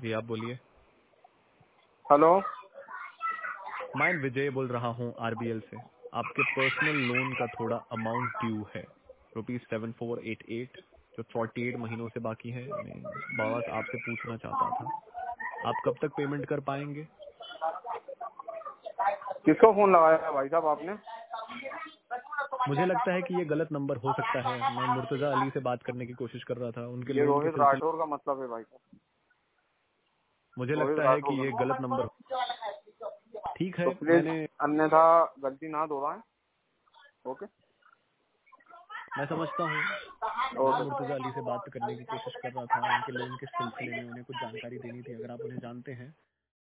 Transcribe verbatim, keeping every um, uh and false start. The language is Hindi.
जी आप बोलिए। हेलो। मैं विजय बोल रहा हूँ आरबीएल से। आपके पर्सनल लोन का थोड़ा अमाउंट ड्यू है, rupees seven four eight eight, जो फोर्टी एट महीनों से बाकी है। मैं बाबा आपसे पूछना चाहता था, आप कब तक पेमेंट कर पाएंगे? किसको फोन लगाया है भाई साहब आपने? मुझे लगता है कि ये गलत नंबर हो सकता है। मैं मुर्तजा अली से बात करने की कोशिश कर रहा था, उनके ये लोन के रोहित सिलसिले। राठौर का मतलब है भाई साहब। मुझे रोहित लगता है राठौर कि ये का। गलत नंबर हो। ठीक तो है, प्लीज मैंने अन्यथा गलती ना दोहराएं। ओके। मैं समझता हूँ। मैं ओके। मुर्तजा अली से बात करने की कोशिश कर रहा था, उनके लोन के सिलसिले में उन्हें कुछ जानकारी देनी थी। अगर आप उन्हें जानते हैं